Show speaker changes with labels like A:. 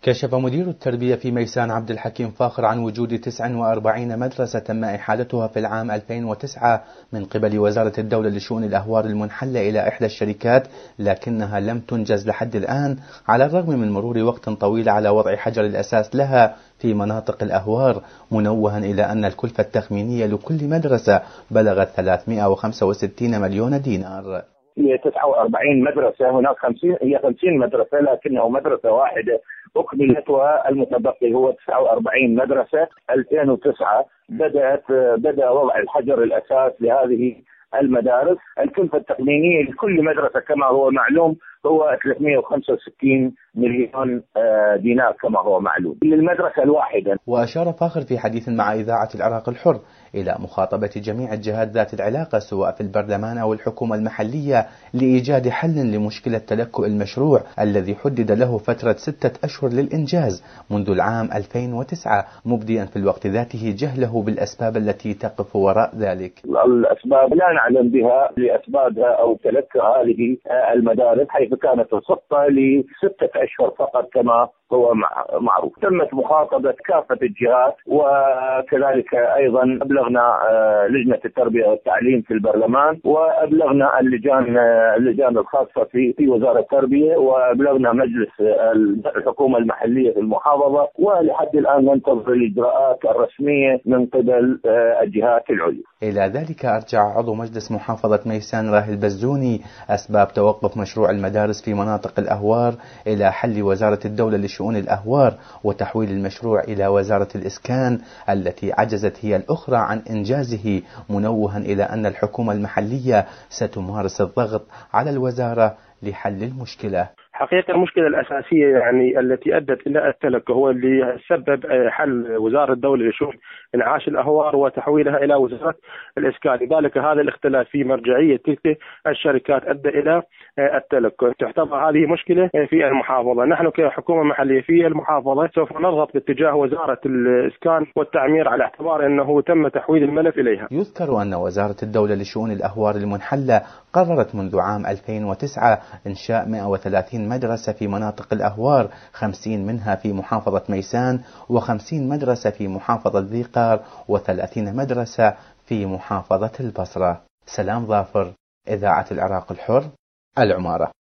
A: كشف مدير التربية في ميسان عبد الحكيم فاخر عن وجود 49 مدرسة تم إحالتها في العام 2009 من قبل وزارة الدولة لشؤون الأهوار المنحلة إلى إحدى الشركات، لكنها لم تنجز لحد الآن على الرغم من مرور وقت طويل على وضع حجر الأساس لها في مناطق الأهوار، منوها إلى أن الكلفة التخمينية لكل مدرسة بلغت 365 مليون دينار.
B: هي 49 مدرسة، هناك 50 مدرسة، لكنه مدرسة واحدة أكملت والمتبقي هو 49 مدرسة. 2009 بدأ وضع الحجر الأساس لهذه المدارس. الكلفة التخمينية لكل مدرسة كما هو معلوم هو 365 مليون دينار كما هو معلوم للمدرسة الواحدة.
A: وأشار فاخر في حديث مع إذاعة العراق الحر إلى مخاطبة جميع الجهات ذات العلاقة سواء في البرلمان أو الحكومة المحلية لإيجاد حل لمشكلة تلكؤ المشروع الذي حدد له فترة 6 أشهر للإنجاز منذ العام 2009، مبديا في الوقت ذاته جهله بالأسباب التي تقف وراء ذلك.
B: الأسباب لا نعلم بها لأسبابها أو تلكؤ هذه المدارس، حيث كانت الخطة ل6 أشهر فقط كما هو معروف. تمت مخاطبة كافة الجهات، وكذلك أيضا أبلغنا لجنة التربية والتعليم في البرلمان، وأبلغنا اللجان الخاصة في وزارة التربية، وأبلغنا مجلس الحكومة المحلية في المحافظة، ولحد الآن ننتظر الإجراءات الرسمية من قبل الجهات العليا.
A: إلى ذلك أرجع عضو مجلس محافظة ميسان راهي البزوني أسباب توقف مشروع المدارس في مناطق الأهوار إلى حل وزارة الدولة لشؤون الأهوار وتحويل المشروع إلى وزارة الإسكان التي عجزت هي الأخرى عن إنجازه، منوها إلى أن الحكومة المحلية ستمارس الضغط على الوزارة لحل المشكلة.
C: حقيقة المشكلة الأساسية التي أدت إلى التلكؤ هو اللي سبب حل وزارة الدولة لشؤون إنعاش الأهوار وتحويلها إلى وزارة الإسكان. لذلك هذا الاختلاف في مرجعية تلك الشركات أدى إلى التلكؤ. تعتبر هذه مشكلة في المحافظة. نحن كحكومة محلية في المحافظة سوف نضغط باتجاه وزارة الإسكان والتعمير على اعتبار أنه تم تحويل الملف إليها.
A: يذكر أن وزارة الدولة لشؤون الأهوار المنحلة قررت منذ عام 2009 إنشاء 130 مدرسة في مناطق الأهوار، 50 منها في محافظة ميسان و50 مدرسة في محافظة ذي قار و30 مدرسة في محافظة البصرة. سلام ظافر، إذاعة العراق الحر، العمارة.